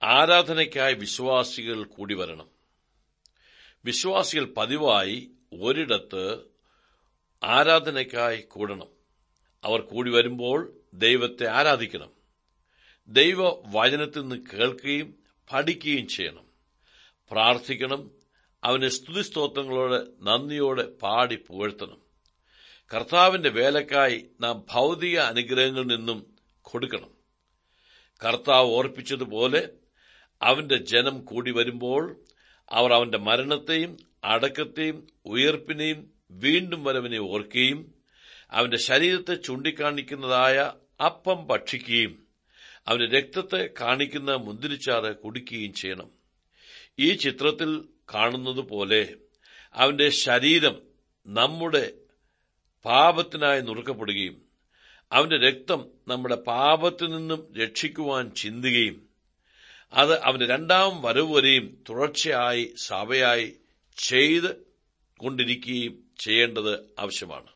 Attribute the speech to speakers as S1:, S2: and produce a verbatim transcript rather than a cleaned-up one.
S1: ആരാധനയ്ക്കായി വിശ്വാസികൾ കൂടിവരണം. വിശ്വാസികൾ പതിവായി ഒരിടത്ത് ആരാധനയ്ക്കായി കൂടണം. അവർ കൂടി വരുമ്പോൾ ദൈവത്തെ ആരാധിക്കണം. ദൈവ വചനത്തിൽ നിന്ന് കേൾക്കുകയും പഠിക്കുകയും ചെയ്യണം. പ്രാർത്ഥിക്കണം. അവന് സ്തുതിസ്തോത്രങ്ങളോട് നന്ദിയോടെ പാടി പുകഴ്ത്തണം. കർത്താവിന്റെ വേലക്കായി നാം ഭൗതിക അനുഗ്രഹങ്ങളിൽ നിന്നും കൊടുക്കണം. കർത്താവ് ഓർപ്പിച്ചതുപോലെ അവന്റെ ജനം കൂടി വരുമ്പോൾ അവർ അവന്റെ മരണത്തെയും അടക്കത്തെയും ഉയർപ്പിനെയും വീണ്ടും വരവിനെ ഓർക്കുകയും അവന്റെ ശരീരത്തെ ചൂണ്ടിക്കാണിക്കുന്നതായ അപ്പം ഭക്ഷിക്കുകയും അവന്റെ രക്തത്തെ കാണിക്കുന്ന മുന്തിരിച്ചാറ് കുടിക്കുകയും ചെയ്യണം. ഈ ചിത്രത്തിൽ കാണുന്നതുപോലെ അവന്റെ ശരീരം നമ്മുടെ പാപത്തിനായി നുറുക്കപ്പെടുകയും അവന്റെ രക്തം നമ്മുടെ പാപത്തിൽ നിന്നും രക്ഷിക്കുവാൻ ചിന്തുകയും അത് അവന്റെ രണ്ടാം വരവ് വരെയും തുടർച്ചയായി സഭയായി ചെയ്ത് കൊണ്ടിരിക്കുകയും ചെയ്യേണ്ടത് ആവശ്യമാണ്.